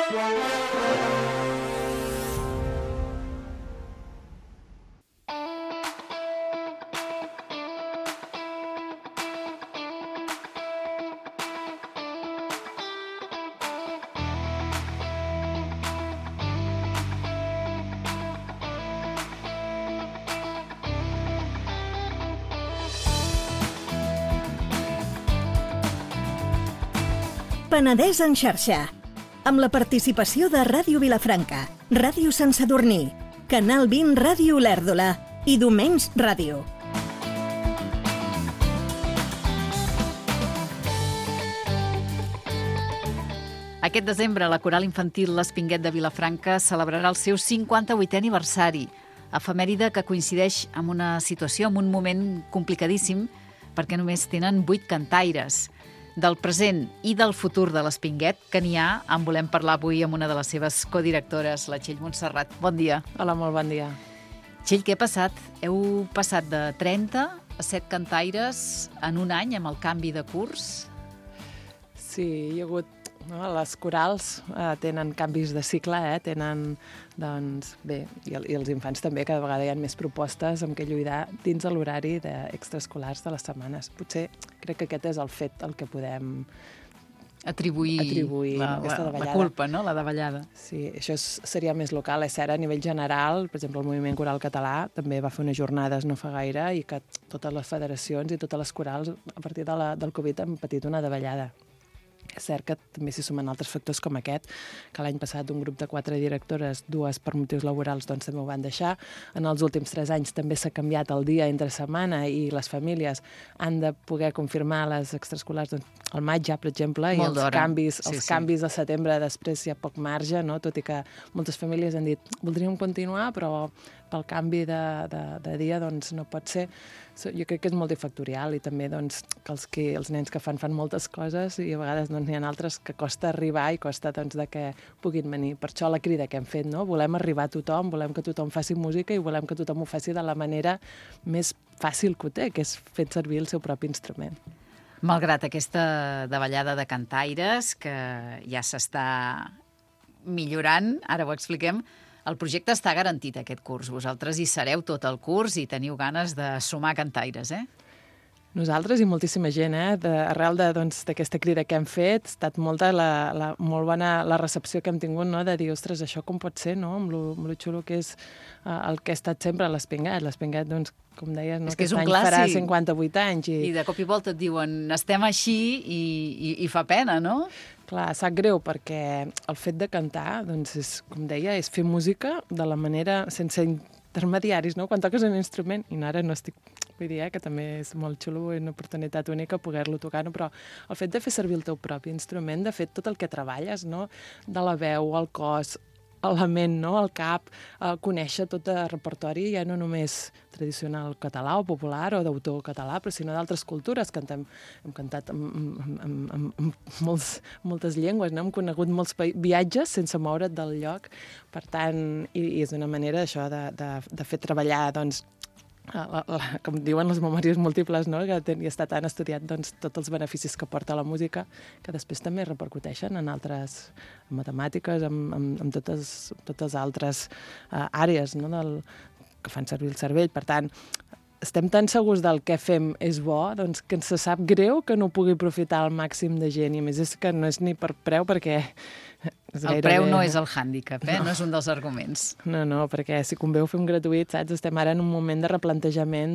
Penedès en xarxa, amb la participació de Ràdio Vilafranca, Ràdio Sant Sadurní, Canal 20 Ràdio Olèrdola i Domenys Ràdio. Aquest desembre, la Coral Infantil L'Espinguet de Vilafranca celebrarà el seu 58è aniversari, efemèride que coincideix amb una situació, amb un moment complicadíssim, perquè només tenen 8 cantaires. Del present i del futur de l'Espinguet, que n'hi ha, en volem parlar avui amb una de les seves codirectores, la Txell Montserrat. Bon dia. Hola, molt bon dia. Txell, què ha passat? Heu passat de 30 a 7 cantaires en un any amb el canvi de curs? Sí, hi ha hagut... No? Les corals tenen canvis de cicle, tenen, doncs, bé, i els infants també, cada vegada hi ha més propostes amb què lluitar dins de l'horari d'extraescolars de les setmanes. Potser crec que aquest és el fet al que podem atribuir aquesta davallada. La culpa, no? La davallada. Sí, això seria més local, és cert, a nivell general. Per exemple, el Moviment Coral Català també va fer unes jornades no fa gaire i que totes les federacions i totes les corals, a partir del Covid, han patit una davallada. És cert que també s'hi sumen altres factors com aquest, que l'any passat un grup de 4 directores, 2 per motius laborals, doncs també ho van deixar. En els últims 3 anys també s'ha canviat el dia entre setmana i les famílies han de poder confirmar les extraescolars al maig ja, per exemple, i els canvis de setembre després hi ha poc marge, no? Tot i que moltes famílies han dit voldríem continuar, però pel canvi de dia doncs no pot ser. Jo crec que és multifactorial i també doncs, que els nens que fan moltes coses i a vegades doncs, n'hi ha altres que costa arribar i costa doncs, que puguin venir. Per això la crida que hem fet, no? Volem arribar a tothom, volem que tothom faci música i volem que tothom ho faci de la manera més fàcil que ho té, que és fent servir el seu propi instrument. Malgrat aquesta davallada de cantaires, que ja s'està millorant, ara ho expliquem, el projecte està garantit aquest curs. Vosaltres hi sereu tot el curs i teniu ganes de sumar cantaires, Nosaltres i moltíssima gent, arrel d'aquesta crida que hem fet, ha estat molt bona la recepció que hem tingut, no? De dir, ostres, això com pot ser, no? Amb lo xulo que és el que ha estat sempre l'Espinguet. L'Espinguet, doncs, com deies, no? És que és un any clàssic. Farà 58 anys. I de cop i volta et diuen, estem així i fa pena, no? Clar, sap greu perquè el fet de cantar, doncs, és, com deia, és fer música de la manera, sense intermediaris, no? Quan toques un instrument, i ara no estic... Vull dir, que també és molt xulo i una oportunitat única poder-lo tocar, no? Però el fet de fer servir el teu propi instrument, de fet, tot el que treballes, no? De la veu, el cos, la ment, no? El cap, conèixer tot el repertori, ja no només tradicional català o popular o d'autor català, però sinó d'altres cultures. Hem cantat amb moltes llengües, no? Hem conegut molts viatges sense moure't del lloc. Per tant, i és una manera això de fer treballar, doncs, com diuen les memòries múltiples, no? Que està tan estudiat doncs, tots els beneficis que porta la música, que després també repercuteixen en altres matemàtiques, en totes altres àrees, no? Que fan servir el cervell. Per tant, estem tan segurs del que fem és bo, doncs que ens sap greu que no pugui aprofitar al màxim de gent. I a més és que no és ni per preu, perquè... El preu no és el hàndicap, no és un dels arguments. No, perquè si convé ho fem gratuït, saps? Estem ara en un moment de replantejament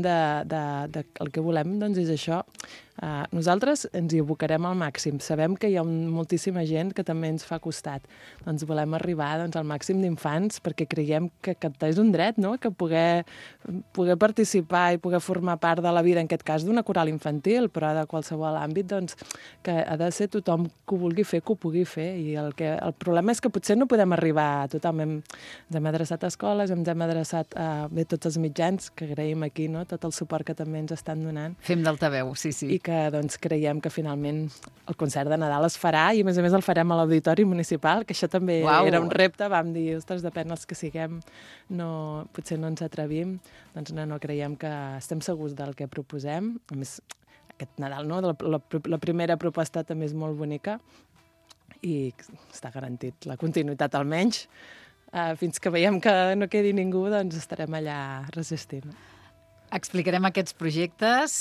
el que volem, doncs és això. Nosaltres ens hi abocarem al màxim. Sabem que hi ha moltíssima gent que també ens fa costat. Doncs volem arribar al màxim d'infants perquè creiem que cantar és un dret, no? Que poder participar i poder formar part de la vida, en aquest cas d'una coral infantil, però de qualsevol àmbit, doncs, que ha de ser tothom que ho vulgui fer, que ho pugui fer. I el problema és que potser no podem arribar a tothom. Ens hem adreçat a escoles, ens hem adreçat a tots els mitjans, que agraïm aquí, no? Tot el suport que també ens estan donant. Fem d'altaveu, sí. I que doncs, creiem que finalment el concert de Nadal es farà i a més el farem a l'Auditori Municipal, que això també era un repte. Vam dir, ostres, depèn els que siguem, potser no ens atrevim. Doncs no, creiem que estem segurs del que proposem. A més, aquest Nadal, no? La primera proposta també és molt bonica i està garantit la continuïtat almenys. Fins que veiem que no quedi ningú, doncs estarem allà resistint. Explicarem aquests projectes,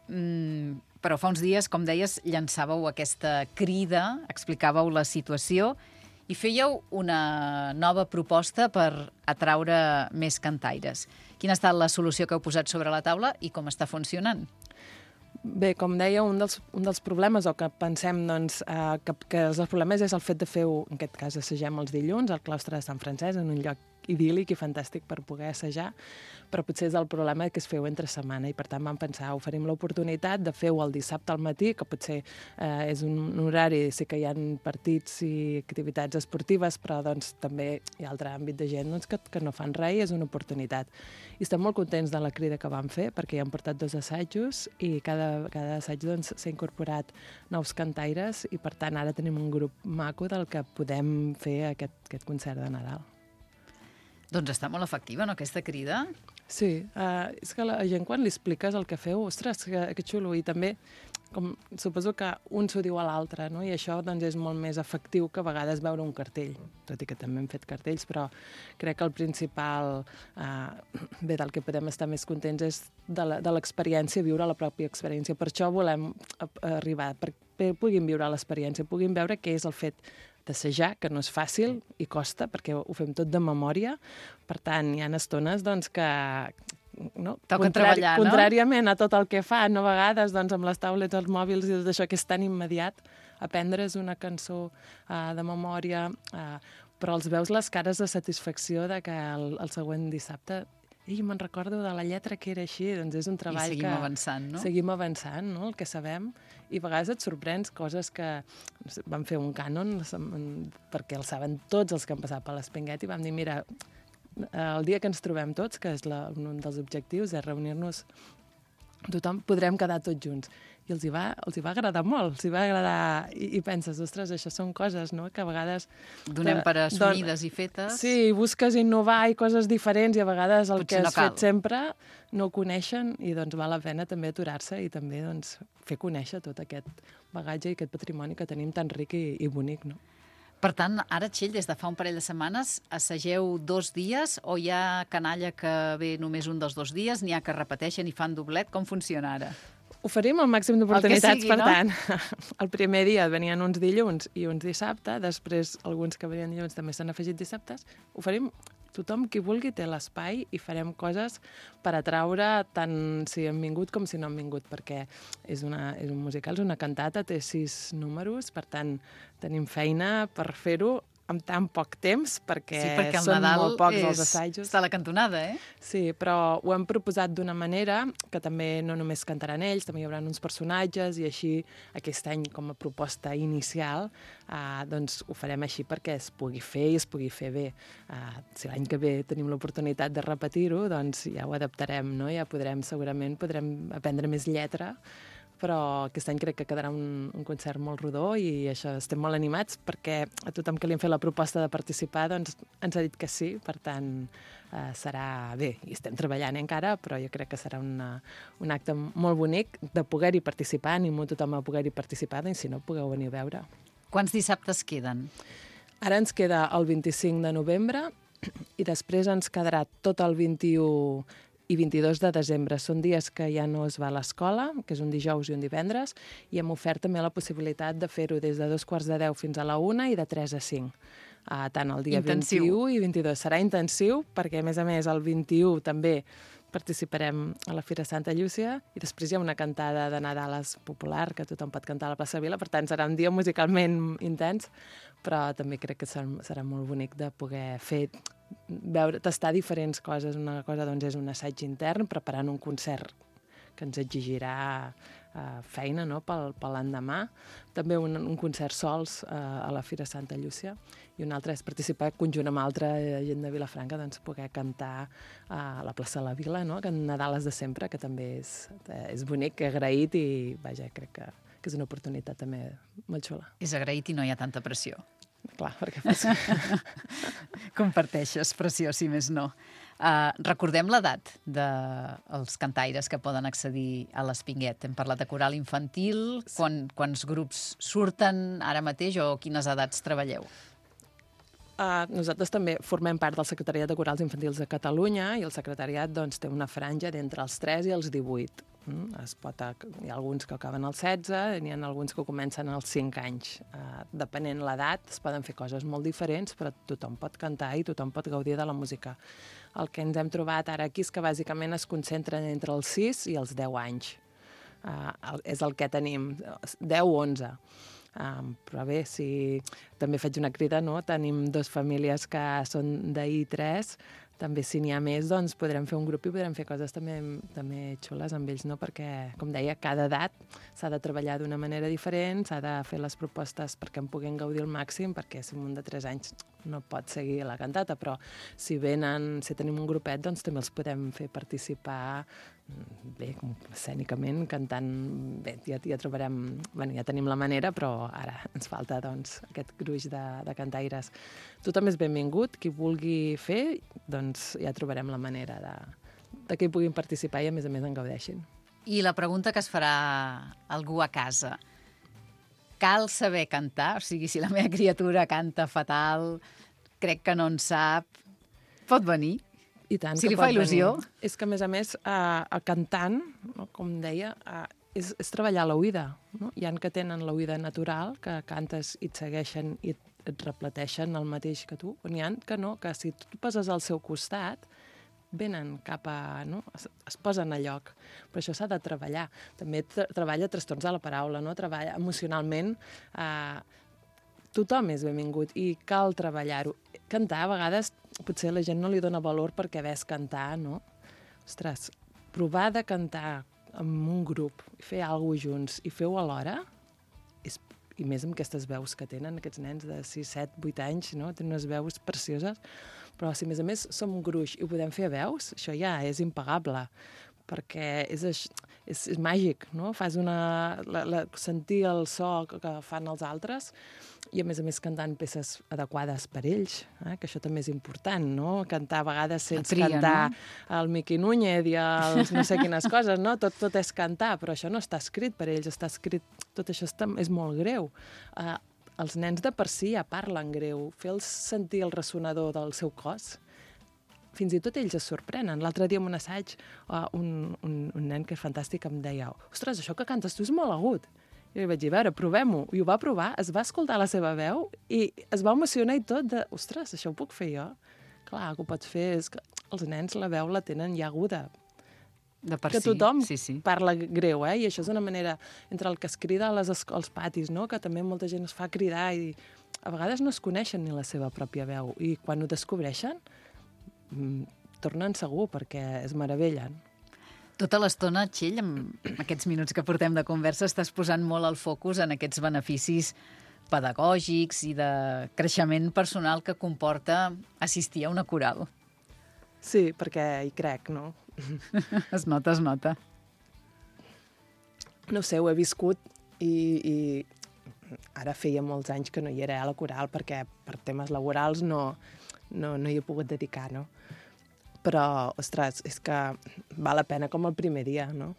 però fa uns dies, com deies, llançàveu aquesta crida, explicàveu la situació i fèieu una nova proposta per atraure més cantaires. Quina ha estat la solució que heu posat sobre la taula i com està funcionant? Bé, com deia, un dels problemes, o que pensem doncs, que els problemes és el fet de fer, en aquest cas, assagem els dilluns al claustre de Sant Francesc, en un lloc idíl·lic i fantàstic per poder assajar, però potser és el problema que es feu entre setmana i per tant vam pensar, oferim l'oportunitat de fer-ho el dissabte al matí, que potser és un horari, sí que hi ha partits i activitats esportives, però doncs, també hi ha altre àmbit de gent doncs, que no fan res i és una oportunitat. I estem molt contents de la crida que vam fer perquè hi han portat 2 assajos i cada assaig doncs, s'ha incorporat nous cantaires i per tant ara tenim un grup maco del que podem fer aquest concert de Nadal. Doncs està molt efectiva, no, aquesta crida? Sí, és que la gent quan li expliques el que feu, ostres, que xulo, i també suposo que un s'ho diu a l'altre, no? I això doncs, és molt més efectiu que a vegades veure un cartell, tot i que també hem fet cartells, però crec que el principal, bé, del que podem estar més contents és de l'experiència, viure la pròpia experiència. Per això volem arribar, perquè puguin viure l'experiència, puguin veure què és el fet d'assajar, que no és fàcil i costa, perquè ho fem tot de memòria. Per tant, hi ha estones doncs, que no? Treballar, no? Contràriament a tot el que fan, a vegades doncs, amb les taulets, els mòbils i tot això que és tan immediat, aprendre's una cançó de memòria, però els veus les cares de satisfacció de que el següent dissabte me'n recordo de la lletra que era així, doncs és un treball que... I seguim avançant, no? Seguim avançant, no?, el que sabem, i a vegades et sorprens coses que... Vam fer un cànon perquè el saben tots els que han passat per l'Espinguet i vam dir, mira, el dia que ens trobem tots, que és un dels objectius, és reunir-nos tothom, podrem quedar tots junts. I els hi va agradar molt, els hi va agradar... I penses, ostres, això són coses, no?, que a vegades... Donem per assumides i fetes. Sí, busques innovar i coses diferents i a vegades el potser que has fet sempre no ho coneixen i doncs val la pena també aturar-se i també doncs, fer conèixer tot aquest bagatge i aquest patrimoni que tenim tan ric i bonic, no? Per tant, ara, Txell, des de fa un parell de setmanes, assageu 2 dies o hi ha canalla que ve només un dels 2 dies, n'hi ha que repeteixen i fan doblet? Com funciona ara? Oferim el màxim d'oportunitats, per no? tant, el primer dia venien uns dilluns i uns dissabte, després alguns que venien dilluns també s'han afegit dissabtes. Oferim tothom qui vulgui té l'espai i farem coses per atraure tant si han vingut com si no han vingut, perquè és un musical, és una cantata, té 6 números, per tant tenim feina per fer-ho amb tan poc temps, perquè són molt pocs els assajos. Està a la cantonada, eh? Sí, però ho hem proposat d'una manera que també no només cantaran ells, també hi haurà uns personatges i així aquest any com a proposta inicial doncs ho farem així perquè es pugui fer i es pugui fer bé. Si l'any que ve tenim l'oportunitat de repetir-ho, doncs ja ho adaptarem, no? Ja segurament podrem aprendre més lletra, però aquest any crec que quedarà un concert molt rodó i això estem molt animats perquè a tothom que li hem fet la proposta de participar doncs ens ha dit que sí, per tant serà bé, i estem treballant encara, però jo crec que serà un acte molt bonic de poder-hi participar, animo tothom a poder-hi participar, i si no, pugueu venir a veure. Quants dissabtes queden? Ara ens queda el 25 de novembre i després ens quedarà tot el 21 i 22 de desembre. Són dies que ja no es va a l'escola, que és un dijous i un divendres, i hem ofert també la possibilitat de fer-ho des de 2:45 fins a la 1 i de 3 a 5. Tant el dia intensiu. 21 i 22. Serà intensiu, perquè a més el 21 també participarem a la Fira Santa Llúcia i després hi ha una cantada de Nadal popular que tothom pot cantar a la plaça Vila, per tant serà un dia musicalment intens, però també crec que serà molt bonic de poder fer tastar diferents coses. Una cosa doncs, és un assaig intern, preparant un concert que ens exigirà feina, no?, per l'endemà. També un concert sols a la Fira Santa Llúcia i un altre és participar conjunt amb altra gent de Vilafranca, doncs poder cantar a la plaça de la Vila, no?, que en Nadal és de sempre, que també és bonic, agraït i vaja, crec que és una oportunitat també molt xula. És agraït i no hi ha tanta pressió. Clar, perquè... Comparteixes pressió, si més no. Recordem l'edat dels cantaires que poden accedir a l'Espinguet. Hem parlat de coral infantil, quants grups surten ara mateix o quines edats treballeu? Nosaltres també formem part del Secretariat de Corals Infantils de Catalunya i el secretariat doncs, té una franja d'entre els 3 i els 18. Hi ha alguns que acaben als 16 i n'hi ha alguns que comencen als 5 anys. Depenent l'edat, es poden fer coses molt diferents, però tothom pot cantar i tothom pot gaudir de la música. El que ens hem trobat ara aquí és que bàsicament es concentren entre els 6 i els 10 anys. És el que tenim, 10 o 11. Però bé, si també faig una crida, no? Tenim 2 famílies que són d'I3, també si n'hi ha més, doncs podrem fer un grup i podrem fer coses també xules amb ells, no? Perquè, com deia, cada edat s'ha de treballar d'una manera diferent, s'ha de fer les propostes perquè en puguin gaudir al màxim, perquè si un de 3 anys no pot seguir la cantata, però si tenim un grupet, doncs també els podem fer participar bé, escènicament, cantant. Bé, ja trobarem... Bé, ja tenim la manera, però ara ens falta, doncs, aquest gruix de cantaires. Tothom és benvingut, qui vulgui fer, doncs ja trobarem la manera de que hi puguin participar i, a més en gaudeixin. I la pregunta que es farà algú a casa. Cal saber cantar? O sigui, si la meva criatura canta fatal, crec que no en sap, pot venir? I tant, si li fa il·lusió. És que, a més, el cantant, no, com deia, és treballar l'oïda. No? Hi ha que tenen l'oïda natural, que cantes i et segueixen i et repeteixen el mateix que tu. N'hi ha que no, que si tu poses al seu costat, venen cap a... No? Es posen a lloc. Però això s'ha de treballar. També treballa trastorns de la paraula, no? Treballa emocionalment. Tothom és benvingut i cal treballar-ho. Cantar, a vegades, potser la gent no li dona valor perquè ves cantar, no? Ostres, provar de cantar amb un grup, fer alguna cosa junts i fer-ho alhora, i més amb aquestes veus que tenen aquests nens de 6, 7, 8 anys, no? Tenen unes veus precioses, però si a més som un gruix i podem fer veus, això ja és impagable, perquè és màgic, no? Fas sentir el so que fan els altres i, a més cantant peces adequades per ells, que això també és important, no? Cantar a vegades sense cantar, no? El Miqui Núñez i els no sé quines coses, no? Tot és cantar, però això no està escrit per ells, està escrit... Tot això és molt greu. Els nens de per si ja parlen greu, fer-los sentir el ressonador del seu cos, fins i tot ells es sorprenen. L'altre dia en un assaig, un nen que és fantàstic em deia: ostres, això que cantes tu és molt agut. I li vaig dir, a veure, provem-ho. I ho va provar, es va escoltar la seva veu i es va emocionar i tot de, ostres, això ho puc fer jo? Clar, que ho pots fer, és que els nens la veu la tenen ja aguda. De per que si. Tothom sí. parla greu, i això és una manera, entre el que es crida als patis, no? Que també molta gent es fa cridar i a vegades no es coneixen ni la seva pròpia veu i quan ho descobreixen tornen segur perquè es meravellen. Tota l'estona, Txell, amb aquests minuts que portem de conversa, estàs posant molt el focus en aquests beneficis pedagògics i de creixement personal que comporta assistir a una coral. Sí, perquè hi crec, no? Es nota. No sé, ho he viscut i ara feia molts anys que no hi era a la coral perquè per temes laborals no hi he pogut dedicar, no? Però, ostres, és que val la pena com el primer dia, no?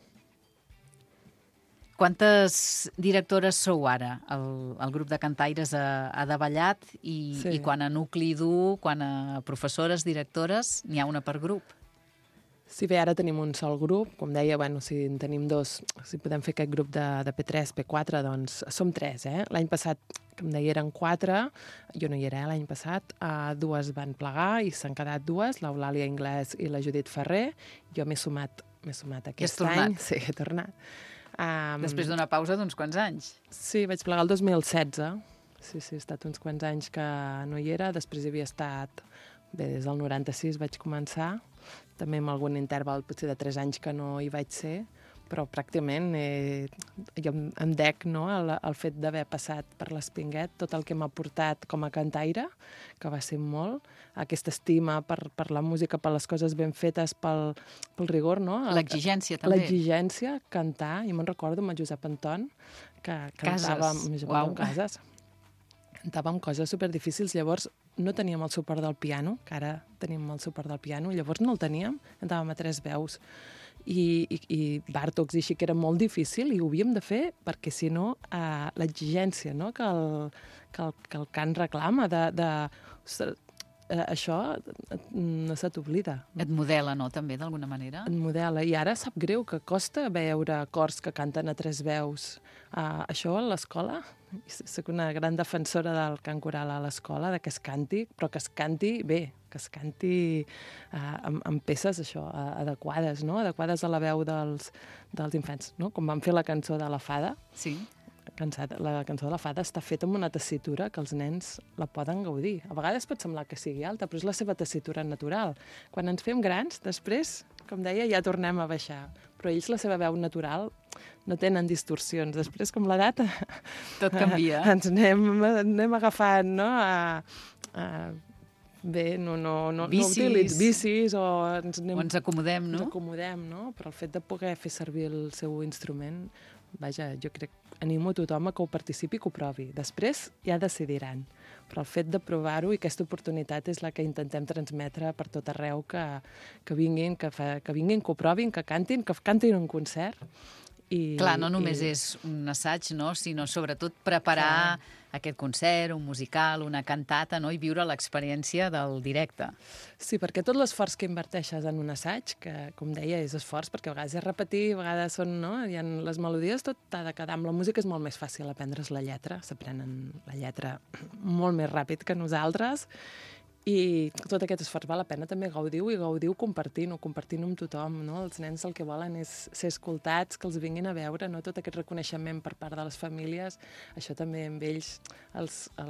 Quantes directores sou ara? El grup de cantaires ha davallat i quan a nucli dur, quan a professores, directores, n'hi ha una per grup? Sí, bé, ara tenim un sol grup. Com deia, si en tenim 2, si podem fer aquest grup de P3, P4, doncs som 3, L'any passat, com deia, eren 4. Jo no hi era l'any passat. 2 van plegar i s'han quedat 2, l'Eulàlia Inglès i la Judit Ferrer. Jo m'he sumat aquest any. Sí, he tornat. Després d'una pausa d'uns quants anys. Sí, vaig plegar el 2016. Sí, he estat uns quants anys que no hi era. Després hi havia estat... Bé, des del 96 vaig començar, també amb algun interval potser de 3 anys que no hi vaig ser, però pràcticament jo em dec, no, el fet d'haver passat per l'Espinguet, tot el que m'ha portat com a cantaire, que va ser molt, aquesta estima per la música, per les coses ben fetes, pel rigor, no? L'exigència, també. L'exigència, cantar, i me'n recordo amb el Josep Anton, que cantava amb Cases. cantàvem coses superdifícils, llavors no teníem el suport del piano, que ara tenim el suport del piano, llavors no el teníem, cantàvem a 3 veus, i bàrtocs i així, que era molt difícil, i ho havíem de fer perquè, si no, l'exigència, no?, que el cant reclama, això no se t'oblida. Et modela, no?, també, d'alguna manera? Et modela, i ara sap greu que costa veure cors que canten a 3 veus. Això a l'escola, soc una gran defensora del cant coral a l'escola, de que es canti, però que es canti bé, que es canti amb peces això, adequades, no?, adequades a la veu dels infants, no?, com van fer la cançó de la Fada. Sí. La cançó de la Fada està feta amb una tessitura que els nens la poden gaudir. A vegades pot semblar que sigui alta, però és la seva tessitura natural. Quan ens fem grans, després, com deia, ja tornem a baixar. Però ells, la seva veu natural, no tenen distorsions. Després, com l'edat... Tot canvia. Ens anem agafant, no?, bé, no bicis, o ens acomodem, no? Ens acomodem, no? Però el fet de poder fer servir el seu instrument, vaja, jo crec, animo tothom a que ho participi i que ho provi. Després ja decidiran. Però el fet de provar-ho i aquesta oportunitat és la que intentem transmetre per tot arreu, que vinguin, que ho provin, que cantin un concert. Clar, no només és un assaig, no?, sinó sobretot preparar aquest concert, un musical, una cantata, no?, i viure l'experiència del directe. Sí, perquè tot l'esforç que inverteixes en un assaig, que, com deia, és esforç, perquè a vegades és repetir, a vegades són, no?, hi ha les melodies, tot ha de quedar. Amb la música és molt més fàcil aprendre's la lletra, s'aprenen la lletra molt més ràpid que nosaltres, i tot aquest esforç val la pena també gaudiu compartint-ho amb tothom, no? Els nens el que volen és ser escoltats, que els vinguin a veure, no? Tot aquest reconeixement per part de les famílies, això també amb ells a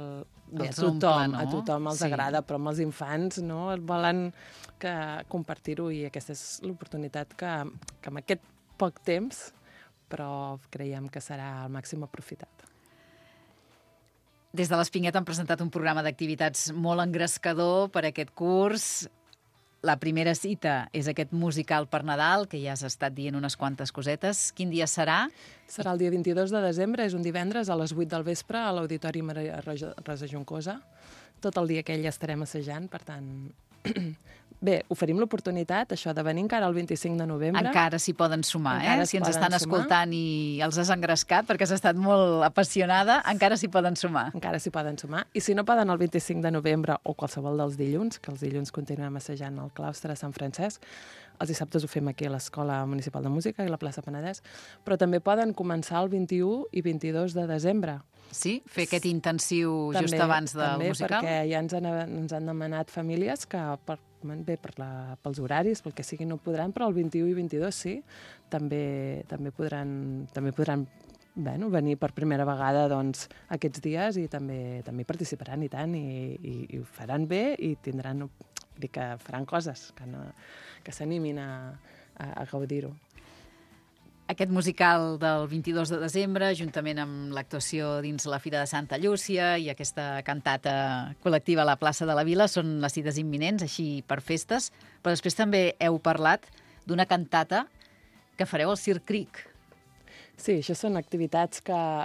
tothom els agrada, però amb els infants, no? Volen compartir-ho, i aquesta és l'oportunitat que amb aquest poc temps, però creiem que serà al màxim aprofitat. Des de l'Espinguet han presentat un programa d'activitats molt engrescador per a aquest curs. La primera cita és aquest musical per Nadal, que ja has estat dient unes quantes cosetes. Quin dia serà? Serà el dia 22 de desembre, és un divendres a les 8 del vespre a l'Auditori Maria Rosa Juncosa. Tot el dia aquell estarem assajant, per tant... Bé, oferim l'oportunitat, això, de venir encara el 25 de novembre. Encara s'hi poden sumar, si ens estan escoltant i els has engrescat, perquè has estat molt apassionada, encara s'hi poden sumar. Encara s'hi poden sumar. I si no poden el 25 de novembre o qualsevol dels dilluns, que els dilluns continuem assajant al claustre de Sant Francesc, els dissabtes ho fem aquí a l'Escola Municipal de Música i la plaça Penedès, però també poden començar el 21 i 22 de desembre. Sí? Fer aquest intensiu just abans del musical? També, perquè ja ens han demanat famílies que pels horaris, pel que sigui, no podran, però el 21 i 22 sí, també podran venir per primera vegada aquests dies, i també participaran i tant, i ho faran bé, i tindran, que faran coses, que s'animin a gaudir-ho. Aquest musical del 22 de desembre, juntament amb l'actuació dins la Fira de Santa Llúcia i aquesta cantata col·lectiva a la plaça de la Vila, són les cites imminents, així per festes, però després també heu parlat d'una cantata que fareu al Circ Cric. Sí, això són activitats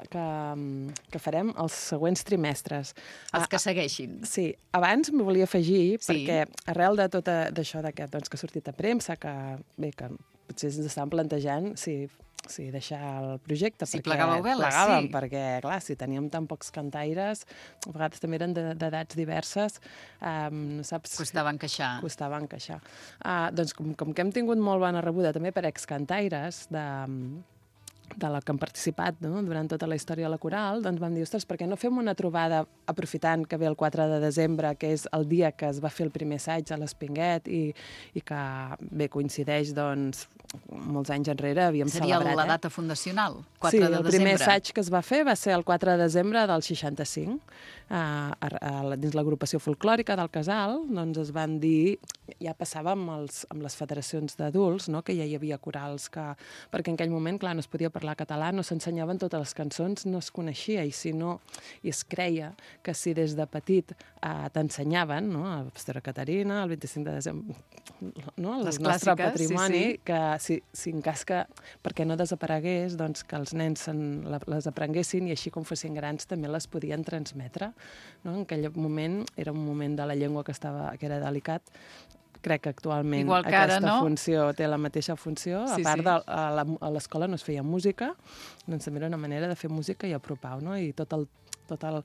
que farem els següents trimestres. Els que segueixin. Sí, abans m'hi volia afegir, perquè arrel de tot això que ha sortit a premsa, que potser ens estàvem plantejant deixar el projecte. Si plegàveu veles, plegàvem, perquè, clar, si teníem tan pocs cantaires, a vegades també eren d'edats diverses, no saps... Costava encaixar. Doncs com que hem tingut molt bona rebuda també per excantaires de la que han participat, no?, durant tota la història de la coral, doncs vam dir, ostres, per què no fem una trobada aprofitant que ve el 4 de desembre, que és el dia que es va fer el primer assaig a l'Espinguet, i que, bé, coincideix, doncs, molts anys enrere havíem celebrat. Seria la data fundacional, 4 de desembre. Sí, el primer assaig que es va fer va ser el 4 de desembre del 65. Dins l'agrupació folclòrica del Casal, doncs es van dir, ja passava amb les federacions d'adults, no?, que ja hi havia corals perquè en aquell moment, clar, no es podia parlar parlar català, no s'ensenyaven totes les cançons, no es coneixia, i es creia que si des de petit t'ensenyaven, no? A Pastora Caterina, el 25 de desembre, no? El nostre patrimoni, sí. Que si en cas que, perquè no desaparegués, doncs que els nens les aprenguessin i així com fossin grans també les podien transmetre. No? En aquell moment era un moment de la llengua que era delicat. Crec que actualment aquesta funció té la mateixa funció. A part, a l'escola no es feia música, doncs també era una manera de fer música i apropar, no? I tot el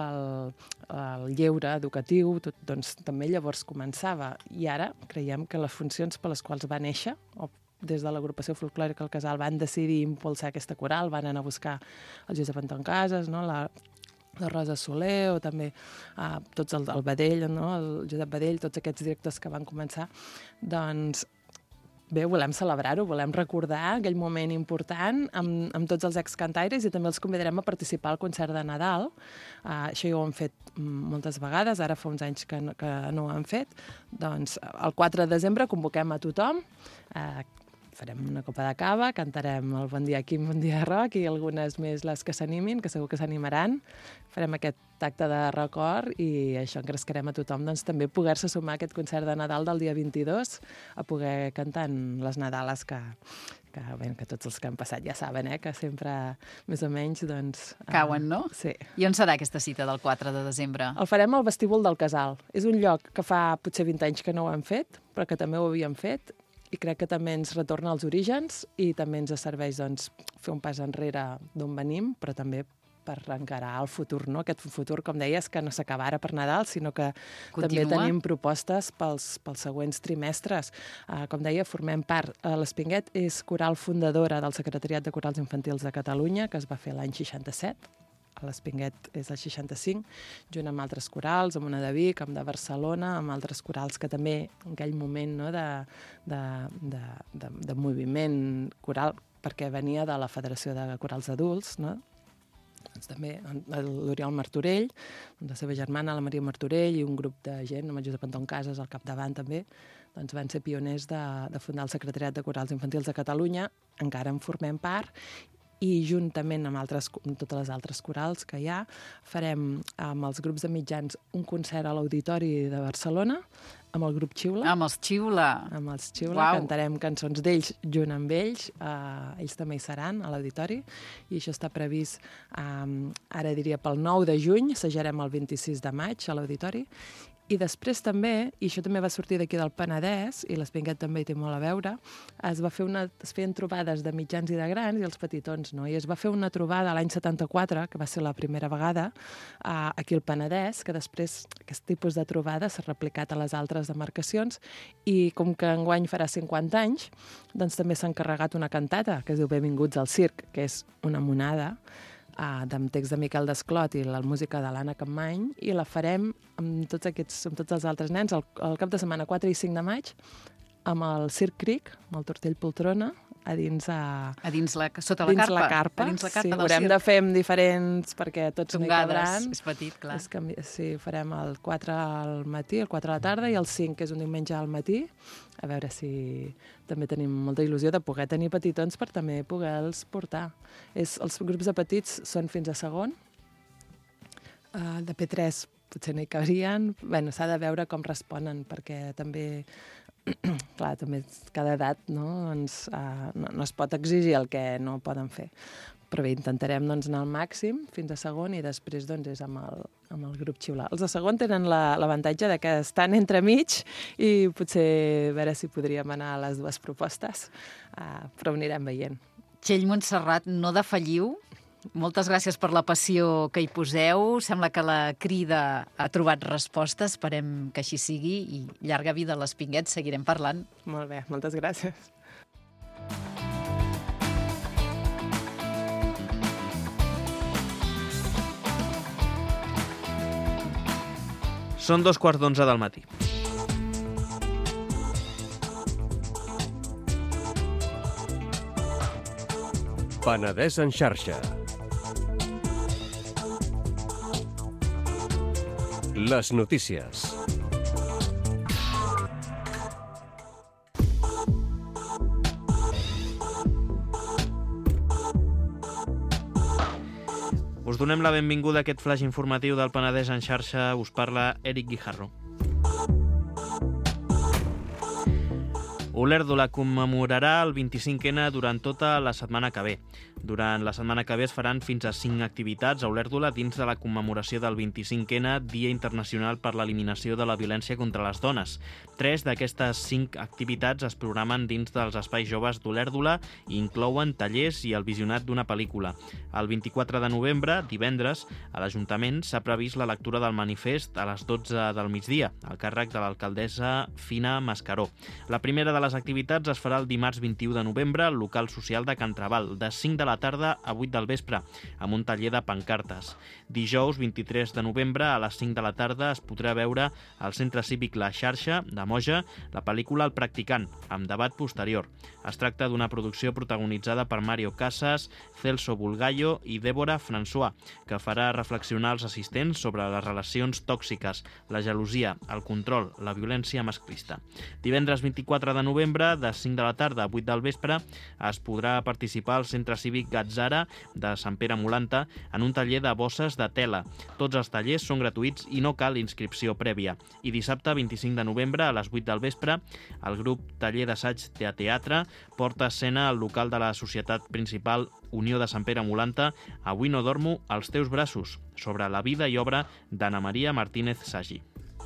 lleure educatiu doncs, també llavors començava. I ara creiem que les funcions per les quals va néixer, o des de l'agrupació folclòrica El Casal, van decidir impulsar aquesta coral, van anar a buscar el Josep Anton Casas, no? La Rosa Soler, o també tots el Badell, no? El Josep Badell, tots aquests directors que van començar, doncs bé, volem celebrar-ho, volem recordar aquell moment important amb tots els excantaires i també els convidarem a participar al concert de Nadal. Això ja ho hem fet moltes vegades, ara fa uns anys que no ho han fet. Doncs el 4 de desembre convoquem a tothom, farem una copa de cava, cantarem el Bon dia Quim, Bon dia Roc i algunes més les que s'animin, que segur que s'animaran. Farem aquest acte de record i això engrescarem a tothom, doncs també poder-se sumar a aquest concert de Nadal del dia 22 a poder cantar les Nadales que tots els que han passat ja saben, que sempre, més o menys, doncs... Cauen, no? Sí. I on serà aquesta cita del 4 de desembre? El farem al vestíbul del Casal. És un lloc que fa potser 20 anys que no ho hem fet, però que també ho havíem fet, i crec que també ens retorna als orígens i també ens serveix doncs, fer un pas enrere d'on venim, però també per encarar el futur, no? Aquest futur, com deies, que no s'acaba ara per Nadal, sinó que també tenim propostes pels següents trimestres. Com deia, formem part. L'Espinguet és coral fundadora del Secretariat de Corals Infantils de Catalunya, que es va fer l'any 67. L'Espinguet és el 65, junt amb altres corals, amb una de Vic, amb de Barcelona, amb altres corals que també en aquell moment, no, de moviment coral, perquè venia de la Federació de Corals Adults, no? Doncs també l'Oriol Martorell, la seva germana, la Maria Martorell, i un grup de gent, amb el Josep Anton Casas al capdavant també, doncs van ser pioners de fundar el Secretariat de Corals Infantils de Catalunya, encara en formem part, i juntament amb totes les altres corals que hi ha, farem amb els grups de mitjans un concert a l'Auditori de Barcelona, amb el grup Xiula. Amb els Xiula. Amb els Xiula, cantarem cançons d'ells junt amb ells, ells també hi seran a l'Auditori, i això està previst, ara diria pel 9 de juny, assajarem el 26 de maig a l'Auditori, i després també, i això també va sortir d'aquí del Penedès, i l'Espinguet també hi té molt a veure, es feien trobades de mitjans i de grans i els petitons, no? I es va fer una trobada l'any 74, que va ser la primera vegada, aquí al Penedès, que després aquest tipus de trobada s'ha replicat a les altres demarcacions, i com que enguany farà 50 anys, doncs també s'ha encarregat una cantata, que es diu Benvinguts al Circ, que és una monada, amb text de Miquel Desclot i la música de l'Anna Campmany, i la farem amb tots els altres nens el cap de setmana 4 i 5 de maig amb el Circ Cric, amb el Tortell Poltrona, sota la carpa. Sí, ho haurem de fer amb diferents, perquè tots no hi cabran. És petit, clar. Sí, farem el 4 al matí, el 4 a la tarda, i el 5, que és un diumenge al matí, a veure si també tenim molta il·lusió de poder tenir petitons per també poder-los portar. Els grups de petits són fins a segon, de P3 potser no hi cabrien, bueno, s'ha de veure com responen, perquè també, clar, també cada edat no es pot exigir el que no poden fer. Però bé, intentarem anar al màxim fins a segon i després és amb el grup Xiula. Els de segon tenen l'avantatge de que estan entremig i potser a veure si podríem anar a les dues propostes, però ho anirem veient. Txell Montserrat, no defalliu. Moltes gràcies per la passió que hi poseu. Sembla que la crida ha trobat resposta. Esperem que així sigui i llarga vida a l'Espinguet. Seguirem parlant. Molt bé, moltes gràcies. Són 11:15 del matí. Penedès en xarxa. Les notícies. Us donem la benvinguda a aquest flash informatiu del Penedès en xarxa. Us parla Eric Guijarro. Olèrdola commemorarà el 25N durant tota la setmana que ve. Durant la setmana que ve es faran fins a 5 activitats a Olèrdola dins de la commemoració del 25N, Dia Internacional per l'Eliminació de la Violència contra les Dones. 3 d'aquestes 5 activitats es programen dins dels espais joves d'Olèrdola i inclouen tallers i el visionat d'una pel·lícula. El 24 de novembre, divendres, a l'Ajuntament s'ha previst la lectura del manifest a les 12 del migdia, al càrrec de l'alcaldessa Fina Mascaró. La primera de les activitats es farà el dimarts 21 de novembre al local social de Can Trabal, de 5 de la tarda a 8 del vespre, amb un taller de pancartes. Dijous 23 de novembre a les 5 de la tarda es podrà veure al Centre Cívic La Xarxa de Moja la pel·lícula El Practicant, amb debat posterior. Es tracta d'una producció protagonitzada per Mario Casas, Celso Bulgallo i Débora François, que farà reflexionar els assistents sobre les relacions tòxiques, la gelosia, el control, la violència masclista. Divendres 24 de novembre, de 5 de la tarda a 8 del vespre, es podrà participar al Centre Cívic Gatzara de Sant Pere Molanta en un taller de bosses de tela. Tots els tallers són gratuïts i no cal inscripció prèvia. I dissabte 25 de novembre, a les 8 del vespre, el grup Taller d'Assaig de Teatre porta escena al local de la Societat Principal Unió de Sant Pere Molanta Avui no dormo als teus braços, sobre la vida i obra d'Anna Maria Martínez Sagi.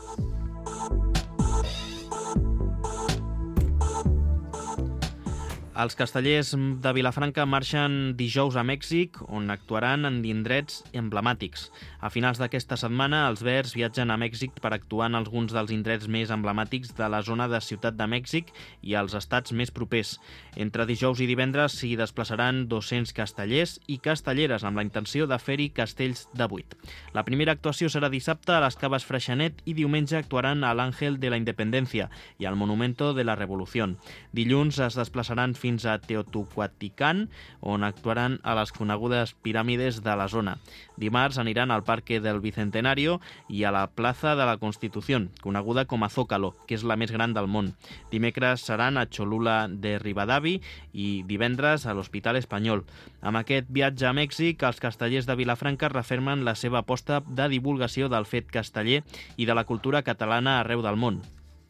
Els castellers de Vilafranca marxen dijous a Mèxic, on actuaran en indrets emblemàtics. A finals d'aquesta setmana, els Verds viatgen a Mèxic per actuar en alguns dels indrets més emblemàtics de la zona de Ciutat de Mèxic i als estats més propers. Entre dijous i divendres s'hi desplaçaran 200 castellers i castelleres amb la intenció de fer-hi castells de 8. La primera actuació serà dissabte a les Caves Freixenet i diumenge actuaran a l'Àngel de la Independencia i al Monumento de la Revolución. Dilluns es desplaçaran fins a Teotihuacán, on actuaran a les conegudes piràmides de la zona. Dimarts aniran al Parque del Bicentenario i a la Plaza de la Constitución, coneguda com a Zócalo, que és la més gran del món. Dimecres seran a Cholula de Rivadavia i divendres a l'Hospital Espanyol. Amb aquest viatge a Mèxic, els castellers de Vilafranca refermen la seva aposta de divulgació del fet casteller i de la cultura catalana arreu del món.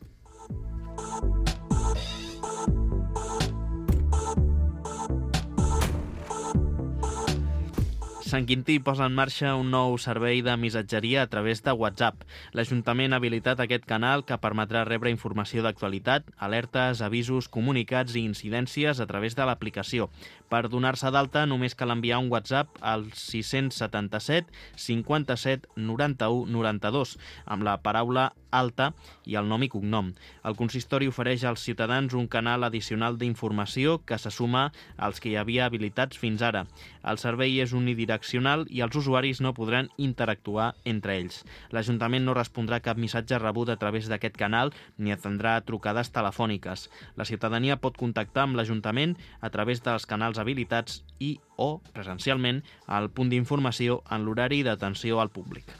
Sant Quintí posa en marxa un nou servei de missatgeria a través de WhatsApp. L'Ajuntament ha habilitat aquest canal que permetrà rebre informació d'actualitat, alertes, avisos, comunicats i incidències a través de l'aplicació. Per donar-se d'alta només cal enviar un WhatsApp al 677 57 91 92 amb la paraula alta i el nom i cognom. El consistori ofereix als ciutadans un canal addicional d'informació que se suma als que hi havia habilitats fins ara. El servei és unidireccional i els usuaris no podran interactuar entre ells. L'Ajuntament no respondrà cap missatge rebut a través d'aquest canal ni atendrà trucades telefòniques. La ciutadania pot contactar amb l'Ajuntament a través dels canals habilitats i o presencialment al punt d'informació en l'horari d'atenció al públic.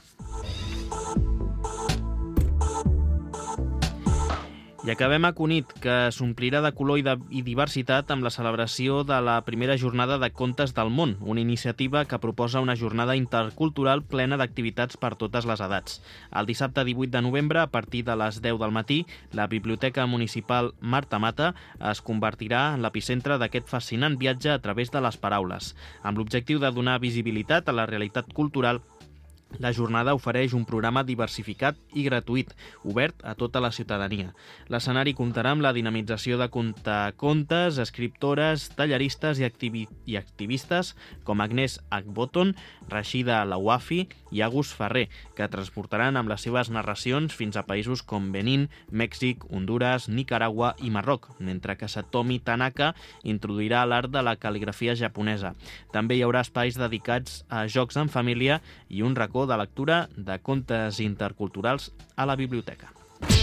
I acabem a Cunit, que s'omplirà de color i diversitat amb la celebració de la primera jornada de Contes del Món, una iniciativa que proposa una jornada intercultural plena d'activitats per totes les edats. El dissabte 18 de novembre, a partir de les 10 del matí, la Biblioteca Municipal Marta Mata es convertirà en l'epicentre d'aquest fascinant viatge a través de les paraules. Amb l'objectiu de donar visibilitat a la realitat cultural, la jornada ofereix un programa diversificat i gratuït, obert a tota la ciutadania. L'escenari comptarà amb la dinamització de contacontes, escriptores, tallaristes i activistes com Agnès Akboton, Rashida Lawafi i Agus Ferrer, que transportaran amb les seves narracions fins a països com Benín, Mèxic, Hondures, Nicaragua i Marroc, mentre que Satomi Tanaka introduirà l'art de la cal·ligrafia japonesa. També hi haurà espais dedicats a jocs en família i un racó de lectura de contes interculturals a la biblioteca.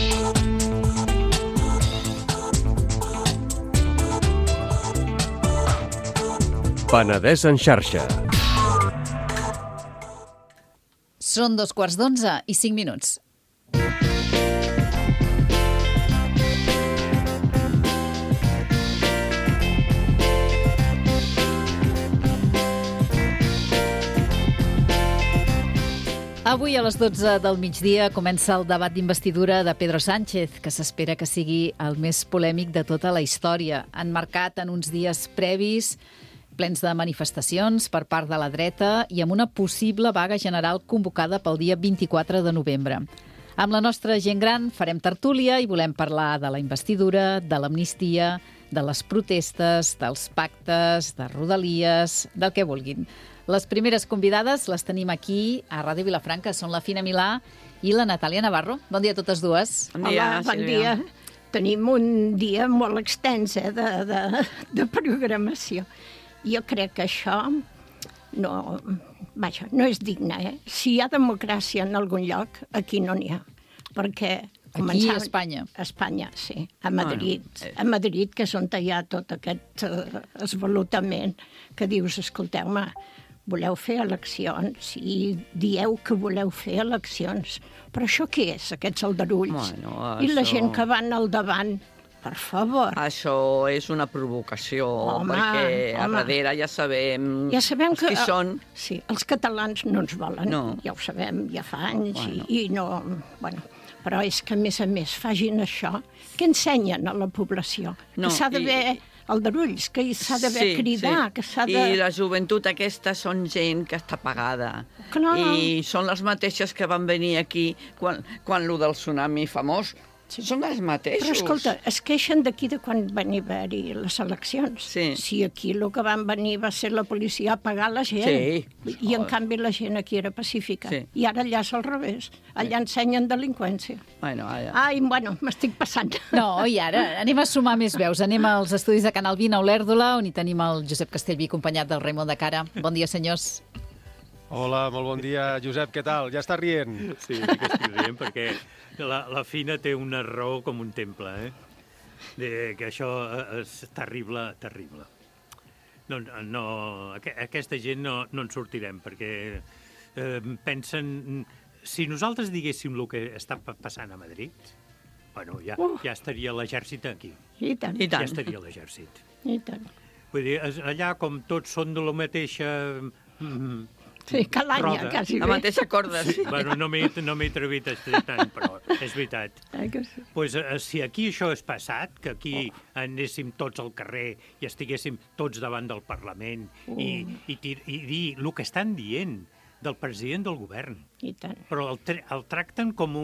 Penedès en xarxa. Són 11:45. Avui a les 12 del migdia comença el debat d'investidura de Pedro Sánchez, que s'espera que sigui el més polèmic de tota la història, enmarcat en uns dies previs plens de manifestacions per part de la dreta i amb una possible vaga general convocada pel dia 24 de novembre. Amb la nostra gent gran farem tertúlia i volem parlar de la investidura, de l'amnistia, de les protestes, dels pactes, de Rodalies, del que vulguin. Les primeres convidades les tenim aquí a Ràdio Vilafranca, són la Fina Milà i la Natàlia Navarro. Bon dia a totes dues. Bon dia, bon dia. Tenim un dia molt extens de programació. Jo crec que això no és digne. Si hi ha democràcia en algun lloc, aquí no n'hi ha. Perquè aquí a Espanya. A Espanya, sí. A Madrid. A Madrid, que és on hi ha tot aquest esvalotament que dius, escolteu-me, voleu fer eleccions i dieu que voleu fer eleccions. Però això què és, aquests aldarulls? I la gent que van al davant, per favor. Això és una provocació, perquè a darrere ja sabem que qui són. Sí, els catalans no ens volen, ja ho sabem, ja fa anys, i no... Bueno, però és que, a més, facin això, que ensenyen a la població, que s'ha d'haver aldarulls, que s'ha d'haver cridar, que s'ha de... I la joventut aquesta són gent que està pagada. Clar. I són les mateixes que van venir aquí quan lo del tsunami famós. Sí. Són els mateixos. Però, escolta, es queixen d'aquí de quan van haver-hi les eleccions. Sí. Si aquí el que van venir va ser la policia a pagar la gent. Sí. I, en canvi, la gent aquí era pacífica. Sí. I ara allà és al revés. Allà ensenyen delinqüència. Bueno, m'estic passant. No, i ara anem a sumar més veus. Anem als estudis de Canal 20 a Olèrdola, on hi tenim el Josep Castellví, acompanyat del Raimon de Cara. Bon dia, senyors. Hola, molt bon dia, Josep, què tal? Ja està rient? Sí que estic rient, perquè la Fina té una raó com un temple, que això és terrible, terrible. No, aquesta gent no en sortirem, perquè pensen... Si nosaltres diguéssim el que està passant a Madrid, bueno, ja estaria l'exèrcit aquí. I tant. Ja estaria l'exèrcit. I tant. Vull dir, allà com tots són de la mateixa... Sí, calanya, quasi bé. La mateixa corda, sí. Bueno, no m'he atrevit a estar tant, però és veritat. Pues, si aquí això és passat, que aquí anéssim tots al carrer i estiguéssim tots davant del Parlament i dir el que estan dient del president del govern. I tant. Però el tracten com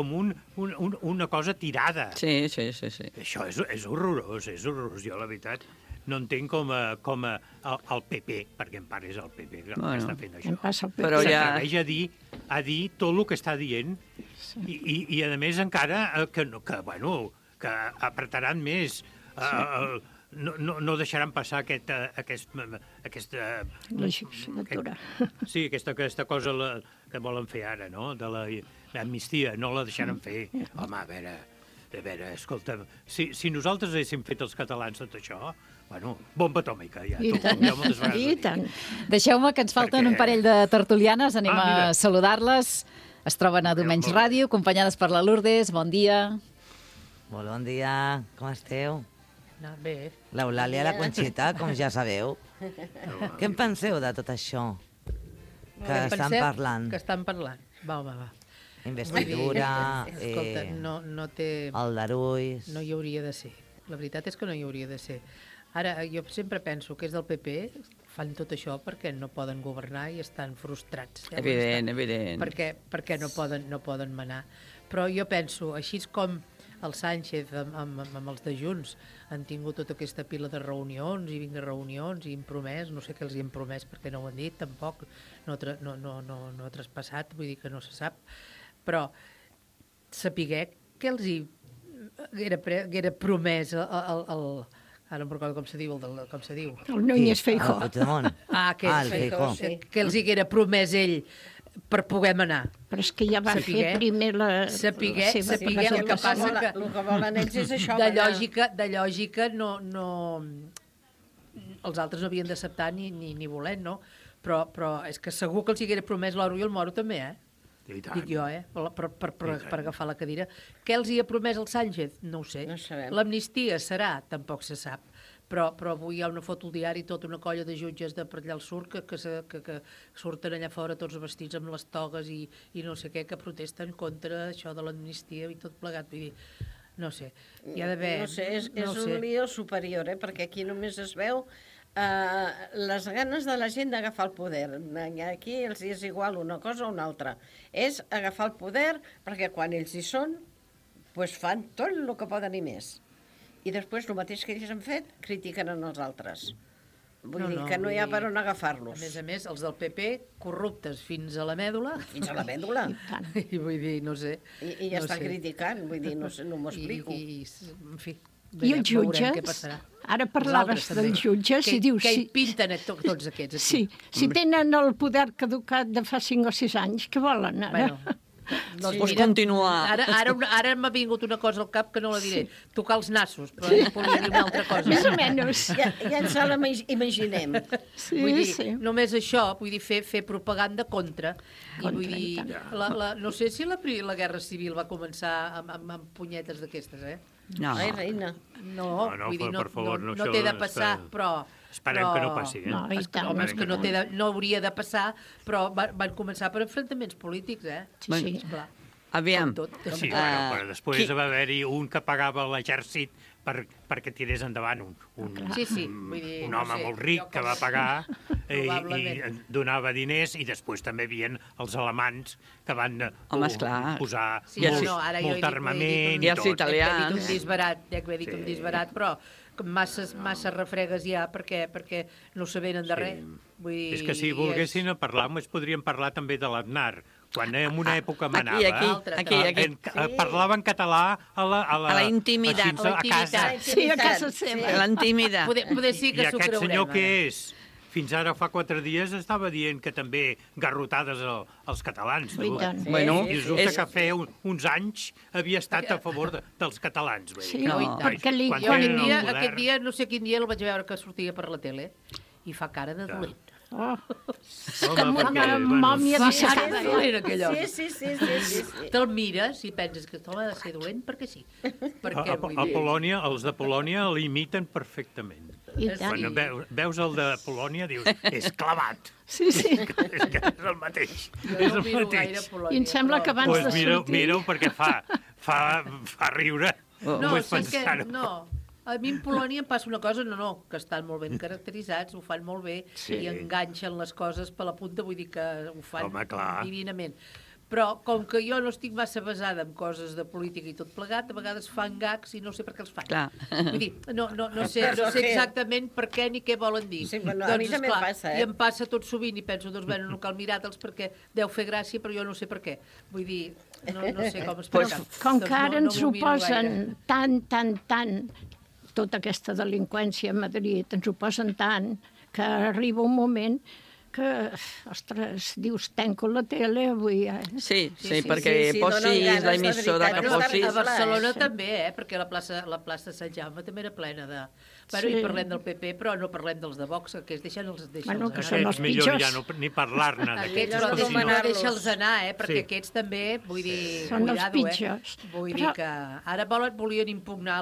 una cosa tirada. Sí. Això és horrorós, jo la veritat. No entenc com el PP, perquè en part és el PP que està fent això. Però s'atreveix a dir tot el que està dient i a més encara que apretaran més, no deixaran passar aquesta legislatura. Sí, aquesta cosa que volen fer ara, no?, de l'amnistia, no la deixaran fer. Home, a veure, escolta, si nosaltres haguéssim fet els catalans tot això, bueno, bomba atòmica, ja moltes vegades. I tant. Deixeu-me que ens falten un parell de tertulianes, anem a saludar-les. Es troben a Domenys Ràdio, acompanyades per la Lourdes. Bon dia. Molt bon dia, com esteu? Bé. L'Eulàlia i la Conxita, com ja sabeu. Què en penseu de tot això que estan parlant? Que estan parlant. Va. Investidura, escolta, no té... aldarulls... No hi hauria de ser. La veritat és que no hi hauria de ser. Ara, jo sempre penso que és del PP, fan tot això perquè no poden governar i estan frustrats. Evident. Perquè no poden manar. Però jo penso, així com el Sánchez amb els de Junts han tingut tota aquesta pila de reunions i hem promès, no sé què els hi hem promès perquè no ho han dit tampoc, no ha traspassat, vull dir que no se sap, però sapiguer que els hi era promès ara no em recordo com se diu. El Núñez Feijóo. El Feijóo. Que els hi era promès ell per poder manar. Però és que ja va fer primer la... Saber el que passa que... El que volen ells és això. De lògica no... Els altres no havien d'acceptar ni voler, no? Però és que segur que els hi era promès l'Oro i el Moro també, Dic jo, per agafar la cadira. Què els hi ha promès el Sánchez? No ho sé. No sabem. L'amnistia serà? Tampoc se sap. però avui hi ha una foto al diari, tota una colla de jutges de per allà al sud que surten allà fora tots vestits amb les togues i no sé què, que protesten contra això de l'amnistia i tot plegat. Vull dir, no sé, hi ha d'haver... No sé, és un lío superior, perquè aquí només es veu les ganes de la gent d'agafar el poder. Aquí els és igual una cosa o una altra. És agafar el poder perquè quan ells hi són, doncs fan tot el que poden i més. I després, el mateix que ells han fet, critiquen en els altres. Vull dir que no hi ha per on agafar-los. A més, els del PP, corruptes fins a la mèdula. Fins a la mèdula. I vull dir, no sé... I ja estan criticant, vull dir, no m'ho explico. En fi, I els jutges? Ara parlaves dels jutges i dius... Què hi pinten tots aquests aquí? Sí, si tenen el poder caducat de fa 5 o 6 anys, què volen ara? Doncs pots continuar. Ara m'ha vingut una cosa al cap que no la diré. Tocar els nassos, però podria dir una altra cosa. Més o menys. Ja ens la imaginem. Vull dir, només això, vull dir, fer propaganda contra. I vull dir, no sé si la Guerra Civil va començar amb punyetes d'aquestes, No. Ai, reina. No, vull dir, no té de passar, però... Esperem que no passi, Home, és que no hauria de passar, però van començar per enfrontaments polítics, Sí, esclar. Aviam. Sí, però després va haver-hi un que pagava l'exèrcit perquè tirés endavant un home molt ric que va pagar i donava diners, i després també hi havia els alemans que van posar molt armament. I els italians. Ja que he dit un disbarat, però massa refregues ja perquè no se venen de res. És que si volguessin parlar, podríem parlar també de l'Aznar. Quan en una època manava, parlava en català a la intimitat. A casa. Sí, a casa seva. A l'intimitat. Poder sí que s'ho creurem. I aquest senyor què és? Fins ara, fa 4 dies, estava dient que també garrotades als catalans. I resulta que fa uns anys havia estat a favor dels catalans. Sí, perquè aquest dia, no sé quin dia, el vaig veure que sortia per la tele i fa cara de dolent. Com una mòmia dissecada. Sí. Te'l mires i penses que ha de ser dolent perquè sí. A Polònia, els de Polònia l'imiten perfectament. Quan veus el de Polònia, dius, és clavat. Sí. És que és el mateix. I em sembla que abans de sortir... Mira-ho perquè fa riure. No, a mi en Polònia em passa una cosa, que estan molt ben caracteritzats, ho fan molt bé i enganxen les coses per la punta, vull dir que ho fan divinament. Però com que jo no estic massa basada en coses de política i tot plegat, a vegades fan gags i no sé per què els fan. Vull dir, no sé exactament per què ni què volen dir. Sí, a mi també em passa, I em passa tot sovint i penso, no cal mirar-te'ls perquè deu fer gràcia, però jo no sé per què. Vull dir, no sé com explicar. Com que ara ens ho posen tant, tota aquesta delinqüència a Madrid, ens ho posen tant que arriba un moment que, ostres, dius, tanco la tele avui. Sí, perquè posis la emissora que posis... A Barcelona també, perquè la plaça Sant Jaume també era plena de... Bueno, i parlem del PP, però no parlem dels de Vox, que es deixen els Bueno, que són els pitjors. Millor ja ni parlar-ne d'aquests. Però no deixa'ls anar, perquè aquests també, vull dir... Són els pitjors. Vull dir que ara volien impugnar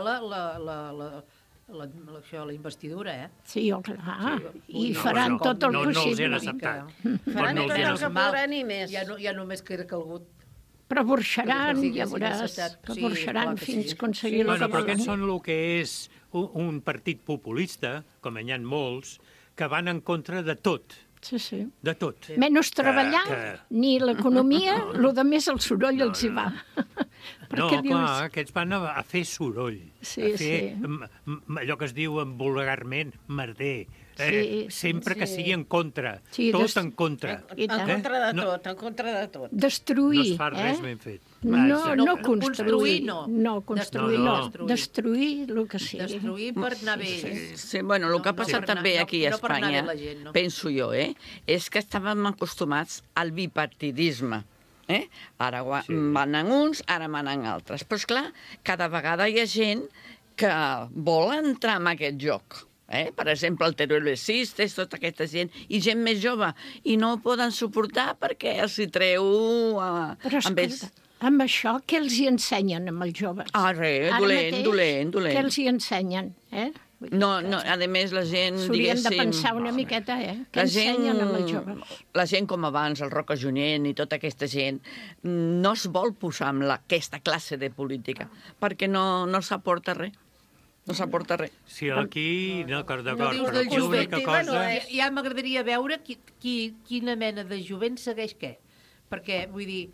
la investidura, Sí, clar. I faran tot el possible. No els hi han acceptat. Faran tot el que podran i més. Ja només queda calgut. Però burxaran, ja veuràs, que burxaran fins a aconseguir la Però aquests són el que és un partit populista, com hi ha molts, que van en contra de tot. Sí. De tot. Menys treballar, ni l'economia, el de més el soroll els hi va. No, clar, aquests van a fer soroll, a fer allò que es diu vulgarment merder, sempre que sigui en contra, tot en contra. En contra de tot. Destruir. No es fa res ben fet. No construir. No, destruir el que sigui. Destruir per anar bé. Sí, bueno, el que ha passat també aquí a Espanya, penso jo, és que estàvem acostumats al bipartidisme. Ara manen uns, ara manen altres. Però, esclar, cada vegada hi ha gent que vol entrar en aquest joc. Per exemple, el Teruel-Sistes, tota aquesta gent, i gent més jove, i no ho poden suportar perquè els hi treu... Però, escolta, amb això, què els hi ensenyen amb els joves? Dolent. Què els hi ensenyen, No, a més, la gent, s'haurien diguéssim... de pensar una miqueta, què ensenyen amb els joves. La gent com abans, el Roca Junyent i tota aquesta gent, no es vol posar amb aquesta classe de política, perquè no s'aporta res. No s'aporta res. Sí, aquí, d'acord, no dius del jovent. Ja m'agradaria veure quina mena de jovent segueix què. Perquè, vull dir,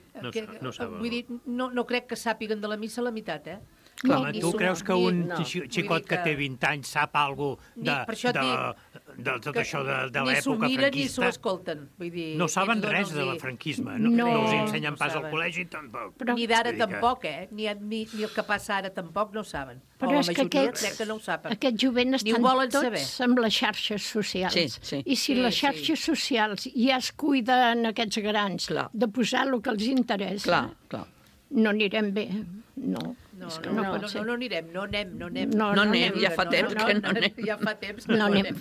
no crec que sàpiguen de la missa la meitat, Clar, tu creus que un xicot que té 20 anys sap alguna cosa de tot això de l'època franquista? Ni s'ho miren ni s'ho escolten. No saben res de la franquisme. No us ensenyen pas al col·legi, tampoc. Ni d'ara tampoc, Ni el que passa ara tampoc no ho saben. Però és que aquest jovent estan tots amb les xarxes socials. I si les xarxes socials ja es cuiden aquests grans de posar el que els interessa, no anirem bé. No anirem, no anem, ja fa temps que no anem. Ja fa temps que no anem.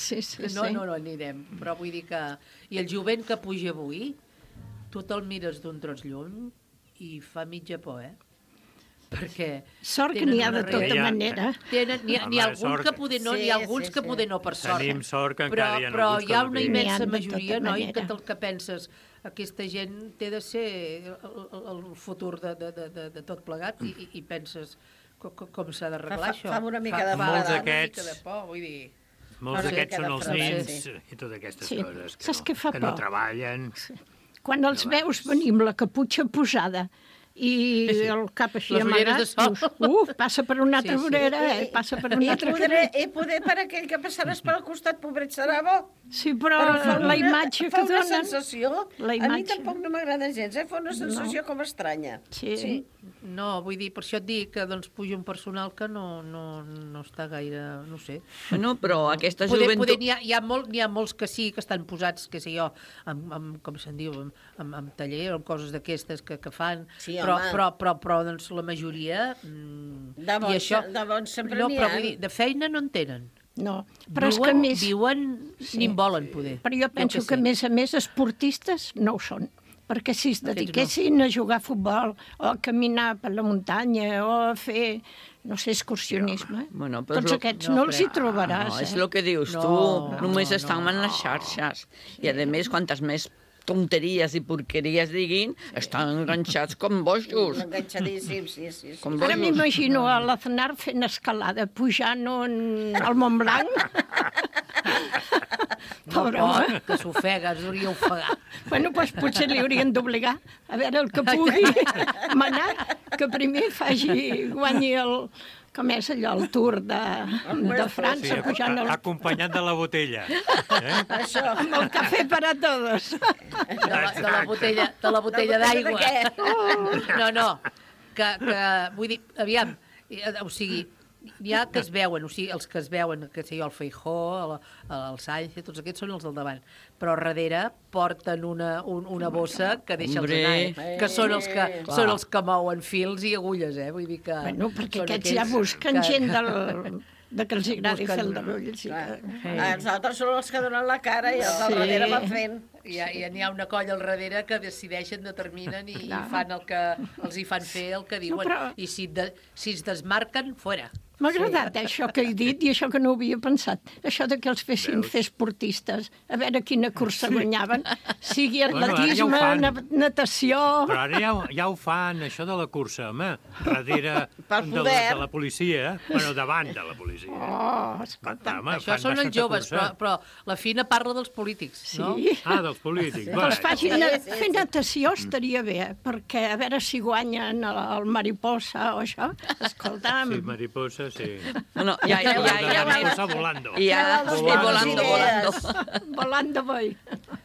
No anirem, però vull dir que... I el jovent que puja avui, tu te'l mires d'un tros lluny i fa mitja por, perquè... Sort que n'hi ha de tota manera. N'hi ha alguns que poder no, n'hi ha alguns que poder no, per sort. Tenim sort que encara hi ha però hi ha una immensa majoria, noi, que penses... Aquesta gent té de ser el futur de tot plegat i penses com s'ha d'arreglar això. Fa una mica de por, vull dir... Molts d'aquests són els nens i totes aquestes coses que no treballen. Quan els veus venir amb la caputxa posada i el cap així amagat, passa per una altra vorera, passa per una altra vorera. I poder per aquell que passaràs pel costat, pobret, serà bo. Sí, però la imatge que donen... Fa una sensació, a mi tampoc no m'agrada gens, fa una sensació com estranya. Sí. No, vull dir, per això et dic que puja un personal que no està gaire, no sé. No, però aquesta joventut... N'hi ha molts que sí, que estan posats, què sé jo, com se'n diu, amb taller, amb coses d'aquestes que fan, però doncs la majoria... De bons sempre n'hi ha. Però vull dir, de feina no en tenen. No, però és que més... Viuen, ni en volen poder. Però jo penso que, a més, esportistes no ho són. Perquè si es dediquessin a jugar a futbol o a caminar per la muntanya o a fer, no sé, excursionisme, tots aquests no els hi trobaràs. No, és el que dius tu, només estan en les xarxes. I, a més, quantes més tonteries i porqueries diguin, estan enganxats com bojos. Enganxadíssims, sí. Ara m'imagino a l'Aznar fent escalada, pujant al Montblanc. Pobre home. Que s'ofega, es hauria ofegar. Bueno, doncs potser li haurien d'obligar a veure el que pugui manar, que primer guanyi el... Com és allò, el Tour de França, pujant al... Acompanyat de la botella. Això, amb el cafè per a tots. De la botella d'aigua. No, que vull dir, aviam, o sigui, n'hi ha que es veuen, o sigui, els que es veuen, que sé jo, el Feijóo, el Sánchez, tots aquests són els del davant, però darrere porten una bossa que deixa'ls anar, que són els que mouen fils i agulles, vull dir que... Bueno, perquè aquests ja busquen gent de que els agradi fer el darull. Els altres són els que donen la cara i els del darrere van fent. Ja n'hi ha una colla al darrere que decideixen, determinen i fan el que els hi fan fer, el que diuen. I si es desmarquen, fora. M'ha agradat això que he dit i això que no ho havia pensat. Això de que els fessin fer esportistes, a veure quina cursa guanyaven, sigui atletisme, natació... Però ara ja ho fan, això de la cursa, home, darrere de la policia, bueno, davant de la policia. Oh, escolta. Això són els joves, però la Fina parla dels polítics, no? Ah, dels polítics. Que els facin fer natació estaria bé, perquè a veure si guanyen el mariposa o això, escolta'm. Sí, mariposa. Sí. No, ya volando. Volando voy.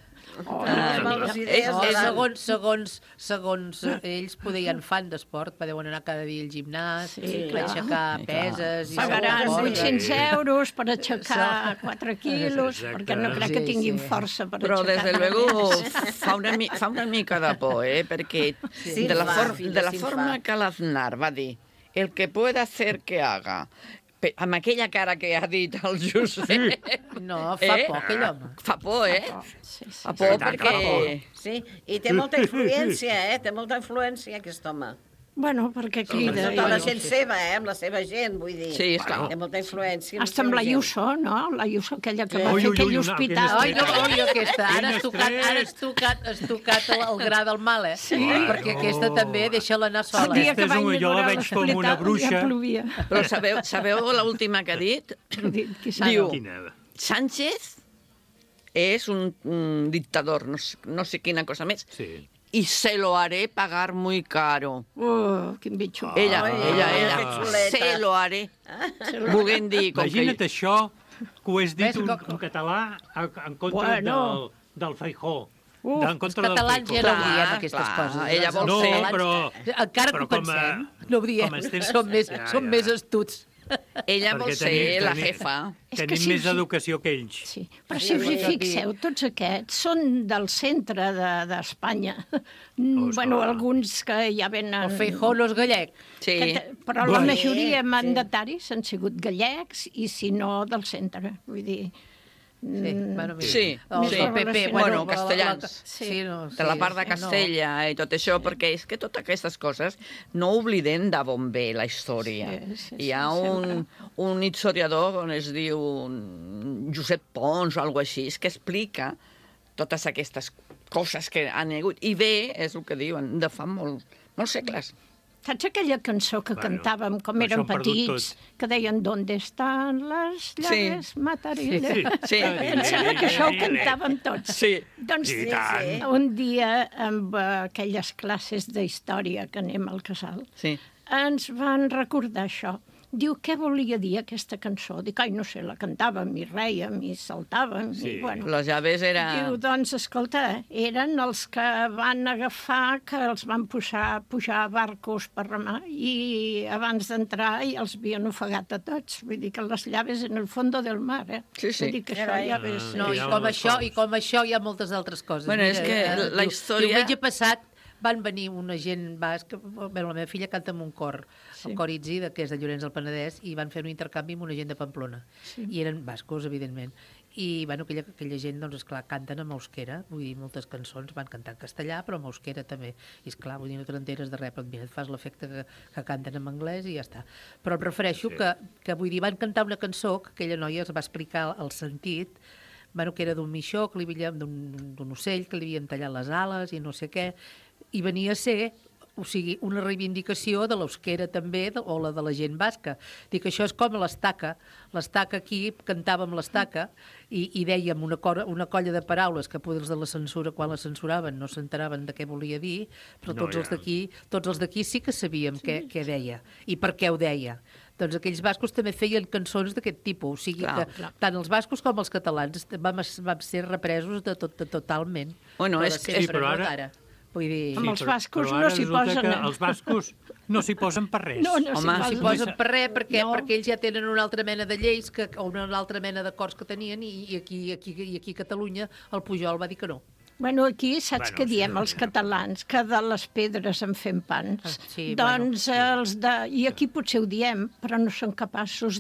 Segons ells podien fan d'esport, deuen anar cada dia al gimnàs, aixecar peses... Pagaran 800 euros per aixecar 4 quilos, perquè no crec que tinguin força per aixecar. Però, desde luego, fa una mica de por, perquè de la forma que l'Aznar va dir, el que pueda hacer que haga, amb aquella cara que ha dit el Josep... No, fa por, aquell home. Fa por, Fa por perquè... Sí, i té molta influència, té molta influència aquest home. Bueno, perquè crida... Tota la gent seva, amb la seva gent, vull dir. Sí, esclar. Té molta influència. Hasta amb la Iuso, no? La Iuso, aquella que va fer aquell hospital. Ai, no, aquesta. Ara has tocat el gra del mal, eh? Sí. Perquè aquesta també, deixa-la anar sola. Aquesta és jo la veig com una bruixa. Però sabeu l'última que ha dit? Diu, Sánchez és un dictador, no sé quina cosa més. Sí. Y se lo haré pagar muy caro. Quin bitxo. Ella. Se lo haré. Volguem dir... Imagina't això, que ho has dit en català en contra del Feijó. Els catalans ja no diem aquestes coses. Ella vol ser... Encara que ho pensem, no ho diem. Som més astuts. Ella vol ser la jefa. Tenim més educació que ells. Sí. Però si us hi fixeu, tots aquests són del centre d'Espanya. Bueno, alguns que ja venen... El Feijó no és gallec. Sí. Però la majoria mandataris han sigut gallecs i, si no, del centre. Vull dir... Sí, bueno, castellans, de la part de Castella i tot això, perquè és que totes aquestes coses no oblidem de bon bé la història. Hi ha un historiador on es diu Josep Pons o alguna cosa així, que explica totes aquestes coses que han hagut. I bé, és el que diuen, de fa molts segles. Saps aquella cançó que cantàvem quan érem petits, que deien «Donde están las llaves matarillas?» Sí. Em sembla que això ho cantàvem tots. Sí. Doncs un dia, amb aquelles classes d'història que anem al casal, ens van recordar això. Diu, què volia dir aquesta cançó? Dic, no sé, la cantàvem i rèiem i saltàvem. Sí, les llaves era... Diu, doncs, escolta, eren els que van agafar, que els van pujar a barcos per remar i abans d'entrar ja els havien ofegat a tots. Vull dir que les llaves en el fondo del mar, eh? Sí. Vull dir que això ja ves... No, i com això hi ha moltes altres coses. Bueno, és que la història... Diumenge passat van venir una gent basca, la meva filla canta en un cor, el cor Itzi, que és de Llorenç del Penedès, i van fer un intercanvi amb una gent de Pamplona. I eren bascos, evidentment. I aquella gent, doncs, esclar, canten en euskera, vull dir, moltes cançons van cantar en castellà, però en euskera també. I esclar, vull dir, no t'enteres de res, però mira, et fas l'efecte que canten en anglès i ja està. Però em refereixo que vull dir, van cantar una cançó que aquella noia es va explicar el sentit, que era d'un mixó, d'un ocell, que li havien tallat les ales i no sé què, i venia a ser, o sigui, una reivindicació de l'euskera també, o la de la gent basca. Dic, això és com l'estaca. L'estaca aquí, cantàvem l'estaca, i dèiem una colla de paraules que potser els de la censura, quan la censuraven, no s'enteraven de què volia dir, però tots els d'aquí sí que sabíem què deia, i per què ho deia. Doncs aquells bascos també feien cançons d'aquest tipus, o sigui que tant els bascos com els catalans vam ser represos totalment. Bueno, és que... Però ara... Vull dir... Amb els bascos no s'hi posen... Els bascos no s'hi posen per res. No s'hi posen per res, perquè ells ja tenen una altra mena de lleis o una altra mena d'acords que tenien, i aquí a Catalunya el Pujol va dir que no. Bueno, aquí saps què diem els catalans? Que de les pedres en fem pans. Doncs i aquí potser ho diem, però no són capaços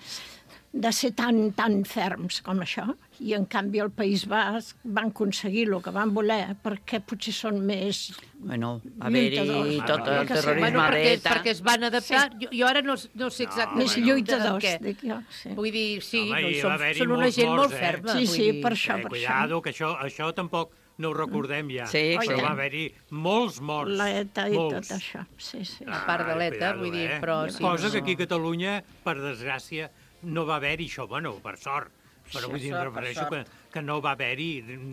de ser tan ferms com això. I, en canvi, al País Basc van aconseguir el que van voler, perquè potser són més haver-hi tot el terrorisme d'ETA. Perquè es van adaptar. Jo ara no sé exactament... Més lluitadors, dic jo. Vull dir, sí, són una gent molt ferma. Sí, per això. Cuidado, que això tampoc no ho recordem ja. Sí, però va haver-hi molts morts. L'ETA i tot això. A part de l'ETA, vull dir, però... Cosa que aquí a Catalunya, per desgràcia, no va haver-hi això, bueno, per sort. Però vull dir, em refereixo que no va haver-hi...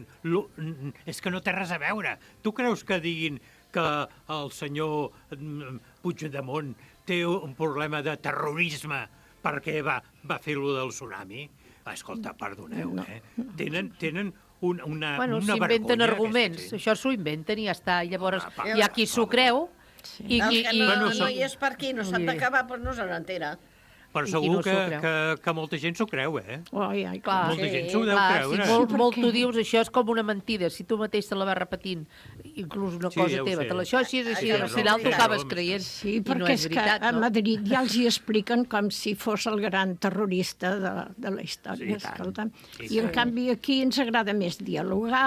És que no té res a veure. Tu creus que diguin que el senyor Puigdemont té un problema de terrorisme perquè va fer-lo del tsunami? Escolta, perdoneu, Tenen una vergonya. S'inventen arguments. Això s'ho inventen i ja està. Llavors, hi ha qui s'ho creu... El que no hi és per aquí, no s'ha d'acabar, però no se n'entera. Però segur que molta gent s'ho creu, eh? Clar. Molta gent s'ho deu creure. Molt tu dius, això és com una mentida. Si tu mateix te la vas repetint, inclús una cosa teva, això així és així, al final t'ho acabes creient. Sí, perquè és que a Madrid ja els hi expliquen com si fos el gran terrorista de la història, escolta. I en canvi aquí ens agrada més dialogar,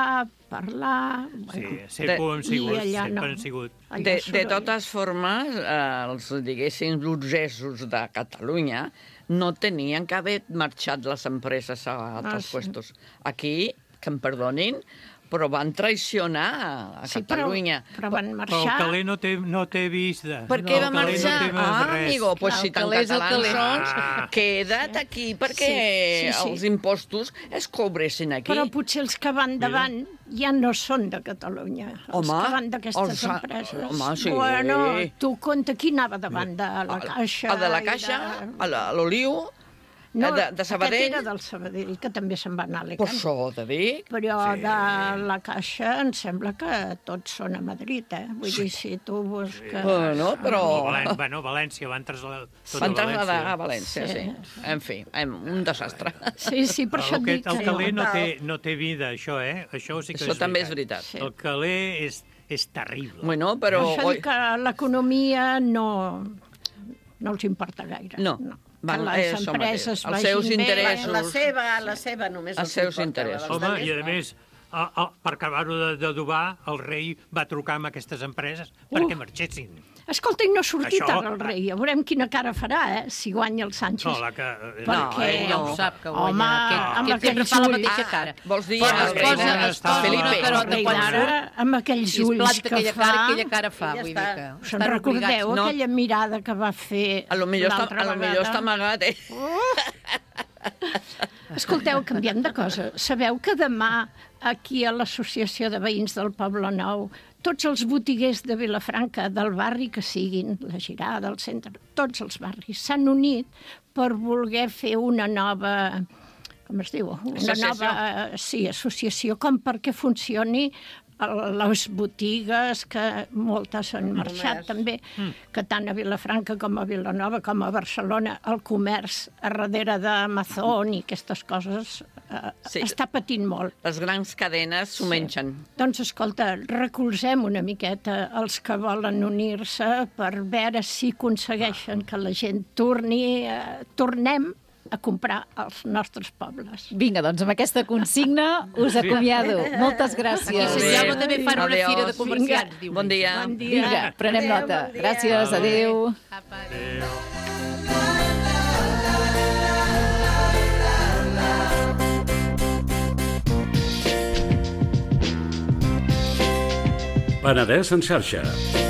parlar... Sempre han sigut. De totes formes, els, diguéssim, burgesos de Catalunya no tenien que haver marxat les empreses a altres puestos. Aquí, que em perdonin, però van traicionar a Catalunya. Però van marxar. Però el Calé no té vist de... Per què va marxar? Amigo, pues si tan catalans sons, queda't aquí perquè els impostos es cobressin aquí. Però potser els que van davant ja no són de Catalunya. Els que van d'aquestes empreses. Home, sí. Bueno, tu compta qui anava davant de la Caixa. El de la Caixa, l'Oliu... No, de Sabadell? Aquest era del Sabadell, que també se'n va anar a Alicant. Per això te dic. Però de la Caixa em sembla que tots són a Madrid, Vull dir, si tu busques... Bueno, però... València, van traslladar Van traslladar a València, sí. En fi, un desastre. Sí, per això et dic que... El Calé no té vida, això, Això sí que és veritat. Això també és veritat. El Calé és terrible. Bueno, però... Això dic que l'economia no els importa gaire. No. Van, les empreses els seus interessos. La seva només els seus interessos. Home, i a més, per acabar-ho d'adobar, el rei va trucar amb aquestes empreses perquè marxessin. Escolta, i no ha sortit ara el rei. Ja veurem quina cara farà, si guanya el Sánchez. Perquè ell ja ho sap que guanya. Amb sempre fa la mateixa cara. Vols dir el rei Felipe? Amb aquells ulls que fa... Aquella cara fa, vull dir que... Se'n recordeu aquella mirada que va fer l'altra vegada? A lo millor està amagat, Escolteu, canviem de cosa. Sabeu que demà, aquí a l'Associació de Veïns del Poble Nou, tots els botiguers de Vilafranca, del barri que siguin, la Girada, el centre, tots els barris, s'han unit per voler fer una nova... Com es diu? Una nova associació, com perquè funcioni les botigues, que moltes han marxat també, que tant a Vilafranca com a Vilanova com a Barcelona, el comerç a darrere d'Amazon i aquestes coses està patint molt. Les grans cadenes s'ho mengen. Doncs escolta, recolzem una miqueta els que volen unir-se per veure si aconsegueixen que la gent tornem a comprar als nostres pobles. Vinga, doncs amb aquesta consigna us acomiado. Moltes gràcies. I Santiago també fan una fira de comerciants. Bon dia. Vinga, prenem nota. Gràcies, adéu. Penedès en xarxa.